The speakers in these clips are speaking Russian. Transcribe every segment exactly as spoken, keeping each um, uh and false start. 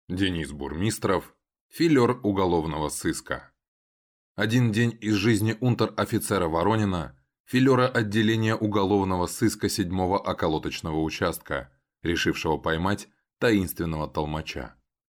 Денис Бурмистров, филер уголовного сыска. Один день из жизни унтер-офицера Воронина, филера отделения уголовного сыска седьмого околоточного участка, решившего поймать таинственного толмача.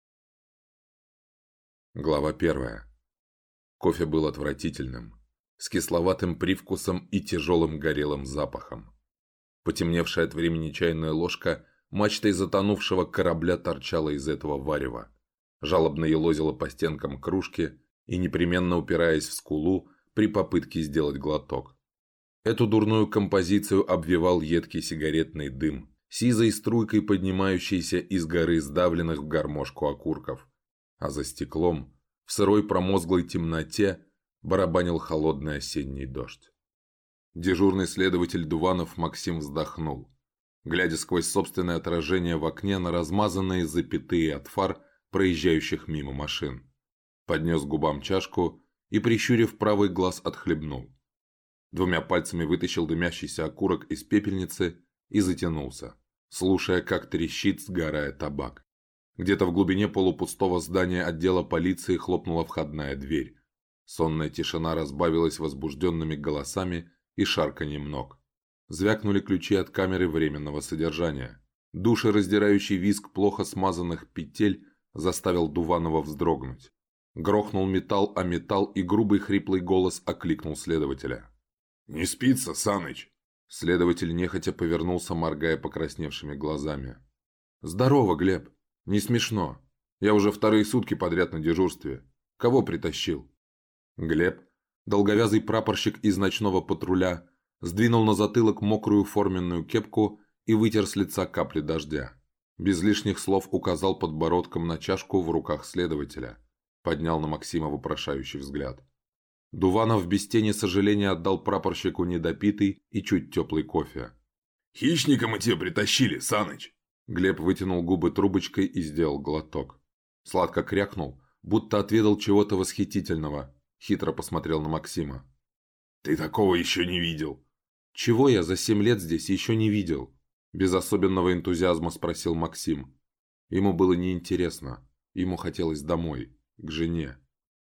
Глава первая. Кофе был отвратительным, с кисловатым привкусом и тяжелым горелым запахом. Потемневшая от времени чайная ложка мачтой затонувшего корабля торчала из этого варева, жалобно елозила по стенкам кружки и непременно упираясь в скулу при попытке сделать глоток. Эту дурную композицию обвевал едкий сигаретный дым, сизой струйкой поднимающийся из горы сдавленных в гармошку окурков, а за стеклом, в сырой промозглой темноте, барабанил холодный осенний дождь. Дежурный следователь Дуванов Максим вздохнул, глядя сквозь собственное отражение в окне на размазанные запятые от фар проезжающих мимо машин. Поднес к губам чашку и, прищурив правый глаз, отхлебнул. Двумя пальцами вытащил дымящийся окурок из пепельницы и затянулся, слушая, как трещит, сгорая табак. Где-то в глубине полупустого здания отдела полиции хлопнула входная дверь. Сонная тишина разбавилась возбужденными голосами и шарканьем ног. Звякнули ключи от камеры временного содержания. Душераздирающий визг плохо смазанных петель заставил Дуванова вздрогнуть. Грохнул металл о металл, и грубый хриплый голос окликнул следователя. «Не спится, Саныч!» Следователь нехотя повернулся, моргая покрасневшими глазами. «Здорово, Глеб! Не смешно. Я уже вторые сутки подряд на дежурстве. Кого притащил?» Глеб, долговязый прапорщик из ночного патруля, сдвинул на затылок мокрую форменную кепку и вытер с лица капли дождя. Без лишних слов указал подбородком на чашку в руках следователя. Поднял на Максима вопрошающий взгляд. Дуванов без тени сожаления отдал прапорщику недопитый и чуть теплый кофе. «Хищника мы тебе притащили, Саныч!» Глеб вытянул губы трубочкой и сделал глоток. Сладко крякнул, будто отведал чего-то восхитительного. Хитро посмотрел на Максима. «Ты такого еще не видел!» «Чего я за семь лет здесь еще не видел?» Без особенного энтузиазма спросил Максим. Ему было неинтересно. Ему хотелось домой, к жене.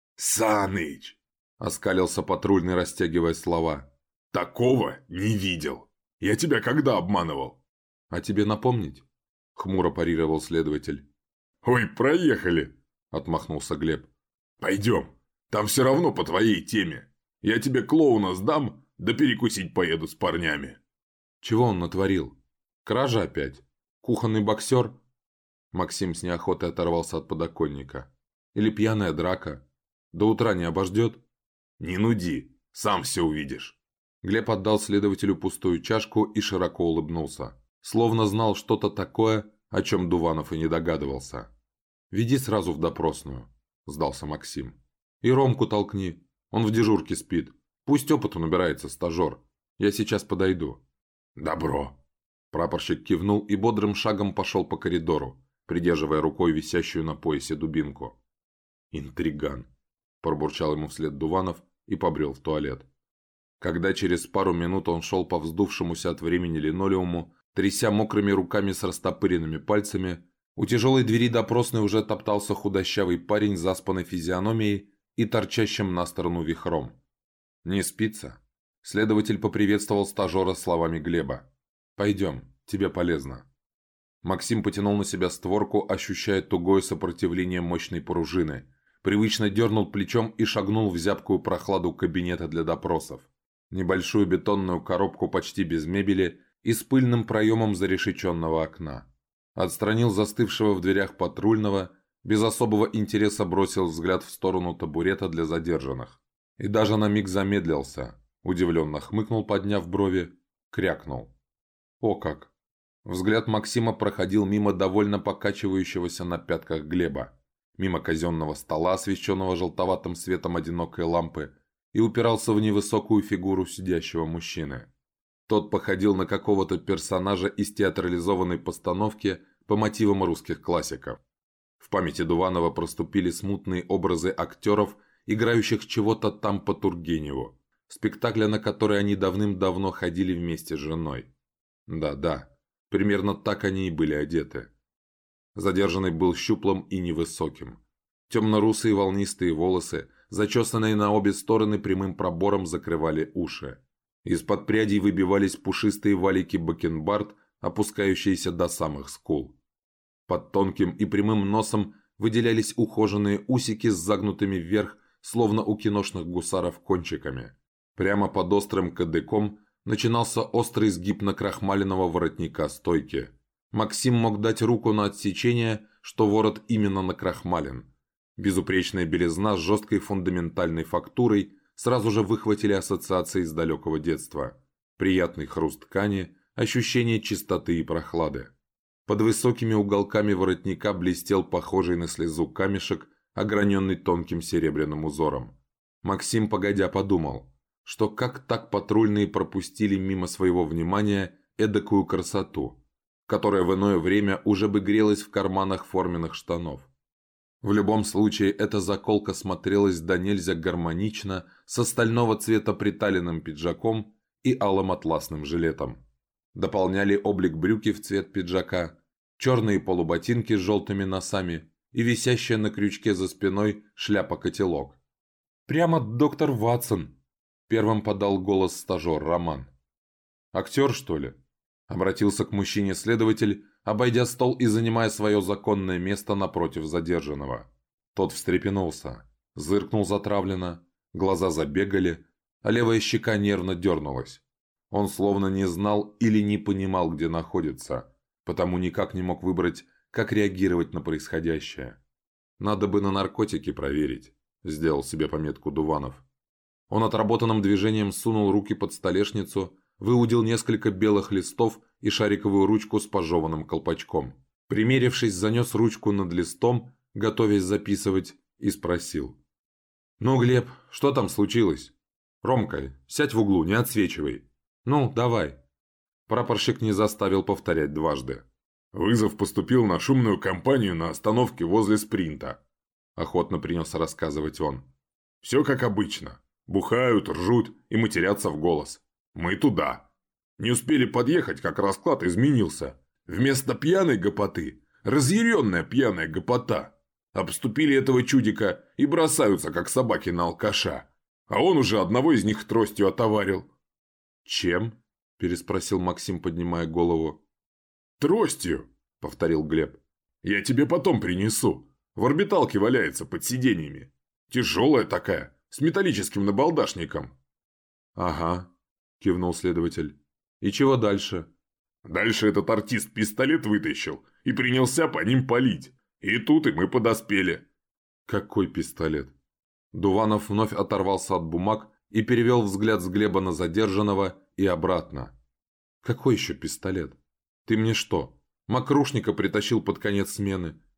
«Саныч!» — оскалился патрульный, растягивая слова. «Такого не видел! Я тебя когда обманывал?» «А тебе напомнить?» — хмуро парировал следователь. «Ой, проехали!» — отмахнулся Глеб. «Пойдем, там все равно по твоей теме. Я тебе клоуна сдам, да перекусить поеду с парнями». «Чего он натворил? Кража опять? Кухонный боксер?» Максим с неохотой оторвался от подоконника. «Или пьяная драка? До утра не обождет?» «Не нуди, сам все увидишь». Глеб отдал следователю пустую чашку и широко улыбнулся, словно знал что-то такое, о чем Дуванов и не догадывался. «Веди сразу в допросную», — сдался Максим. «И Ромку толкни, он в дежурке спит. Пусть опыту набирается стажер. Я сейчас подойду». «Добро». Прапорщик кивнул и бодрым шагом пошел по коридору, придерживая рукой висящую на поясе дубинку. «Интриган», – пробурчал ему вслед Дуванов и побрел в туалет. Когда через пару минут он шел по вздувшемуся от времени линолеуму, тряся мокрыми руками с растопыренными пальцами, у тяжелой двери допросной уже топтался худощавый парень с заспанной физиономией и торчащим на сторону вихром. «Не спится?» Следователь поприветствовал стажера словами Глеба. «Пойдем, тебе полезно». Максим потянул на себя створку, ощущая тугое сопротивление мощной пружины, привычно дернул плечом и шагнул в зябкую прохладу кабинета для допросов. Небольшую бетонную коробку почти без мебели и с пыльным проемом зарешеченного окна. Отстранил застывшего в дверях патрульного, без особого интереса бросил взгляд в сторону табурета для задержанных. И даже на миг замедлился, удивленно хмыкнул, подняв брови, крякнул. «О как!» Взгляд Максима проходил мимо довольно покачивающегося на пятках Глеба, мимо казенного стола, освещенного желтоватым светом одинокой лампы, и упирался в невысокую фигуру сидящего мужчины. Тот походил на какого-то персонажа из театрализованной постановки по мотивам русских классиков. В памяти Дуванова проступили смутные образы актеров, играющих чего-то там по Тургеневу, спектакля, на который они давным-давно ходили вместе с женой. Да-да, примерно так они и были одеты. Задержанный был щуплым и невысоким. Темно-русые волнистые волосы, зачесанные на обе стороны прямым пробором, закрывали уши. Из-под прядей выбивались пушистые валики бакенбард, опускающиеся до самых скул. Под тонким и прямым носом выделялись ухоженные усики с загнутыми вверх, словно у киношных гусаров, кончиками. Прямо под острым кадыком начинался острый сгиб накрахмаленного воротника стойки. Максим мог дать руку на отсечение, что ворот именно накрахмален. Безупречная белизна с жесткой фундаментальной фактурой сразу же выхватили ассоциации из далекого детства. Приятный хруст ткани, ощущение чистоты и прохлады. Под высокими уголками воротника блестел похожий на слезу камешек, ограненный тонким серебряным узором. Максим погодя подумал, что как так патрульные пропустили мимо своего внимания эдакую красоту, которая в иное время уже бы грелась в карманах форменных штанов. В любом случае, эта заколка смотрелась до нельзя гармонично с стального цвета приталенным пиджаком и алым атласным жилетом. Дополняли облик брюки в цвет пиджака, черные полуботинки с желтыми носами и висящая на крючке за спиной шляпа-котелок. «Прямо доктор Ватсон!» – первым подал голос стажер Роман. «Актер, что ли?» – обратился к мужчине следователь, обойдя стол и занимая свое законное место напротив задержанного. Тот встрепенулся, зыркнул затравленно, глаза забегали, а левая щека нервно дернулась. Он словно не знал или не понимал, где находится, потому никак не мог выбрать, как реагировать на происходящее. «Надо бы на наркотики проверить», – сделал себе пометку Дуванов. Он отработанным движением сунул руки под столешницу, выудил несколько белых листов и шариковую ручку с пожеванным колпачком. Примерившись, занес ручку над листом, готовясь записывать, и спросил. «Ну, Глеб, что там случилось? Ромка, сядь в углу, не отсвечивай. Ну, давай». Прапорщик не заставил повторять дважды. «Вызов поступил на шумную компанию на остановке возле Спринта», – охотно принес рассказывать он. «Все как обычно. Бухают, ржут и матерятся в голос. Мы туда. Не успели подъехать, как расклад изменился. Вместо пьяной гопоты – разъяренная пьяная гопота. Обступили этого чудика и бросаются, как собаки на алкаша. А он уже одного из них тростью отоварил». «Чем?» – переспросил Максим, поднимая голову. «Тростью», – повторил Глеб. «Я тебе потом принесу. В орбиталке валяется под сиденьями. Тяжелая такая, с металлическим набалдашником». «Ага», – кивнул следователь. «И чего дальше?» «Дальше этот артист пистолет вытащил и принялся по ним палить. И тут и мы подоспели». «Какой пистолет?» Дуванов вновь оторвался от бумаг и перевел взгляд с Глеба на задержанного и обратно. «Какой еще пистолет? Ты мне что, мокрушника притащил под конец смены?